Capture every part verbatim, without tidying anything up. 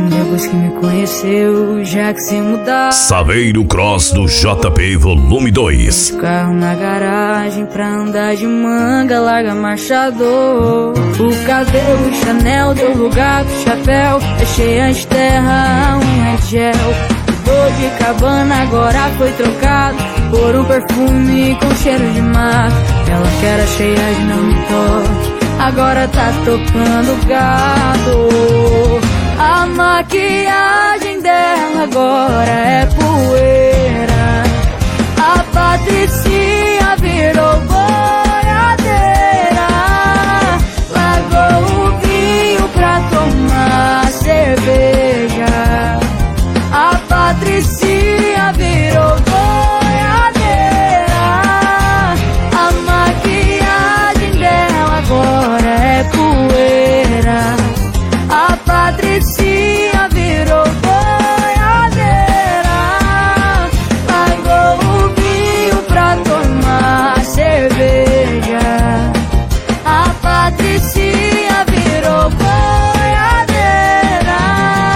Depois que me conheceu, já que se mudar. Saveiro Cross do J P Volume dois. Carro na garagem pra andar de manga, larga marchador. O cabelo Chanel, deu lugar pro chapéu. É cheia de terra, a unha de gel. O de cabana agora foi trocado por um perfume com cheiro de mar. Ela que era cheia de não me toque, agora tá tocando gado. A maquiagem dela agora é poeira. A Patricinha virou boiadeira. Largou o vinho pra tomar cerveja. A Patricinha virou boiadeira. A maquiagem dela agora é poeira. A Patricinha virou boiadeira. Largou o vinho pra tomar cerveja. A Patricinha virou boiadeira.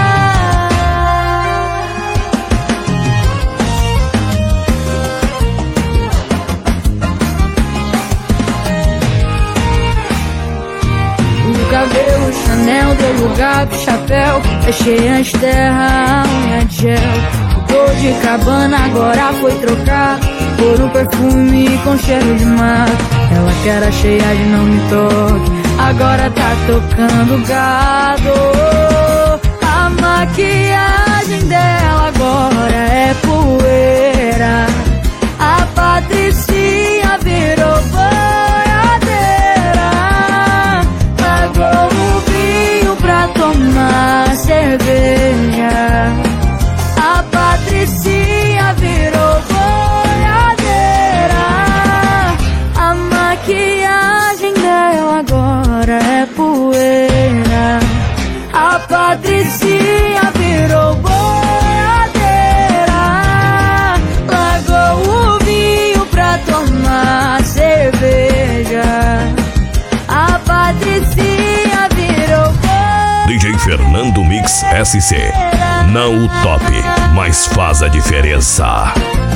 O cabelo Chanel deu lugar pro chapéu. É cheia de terra, a unha de gel. O dor de cabana agora foi trocado por um perfume com cheiro de mar. Ela que era cheia de não me toque, agora tá tocando gado. A maquiagem dela agora é poeira. A Patricinha virou boiadeira. Largou o vinho pra tomar cerveja. A Patricinha virou boiadeira. A maquiagem dela agora é poeira. A Patricinha virou boiadeira. Largou o vinho pra tomar cerveja. A Patricinha virou boiadeira. D J Fernando Mix S C. Não o top, mas faz a diferença.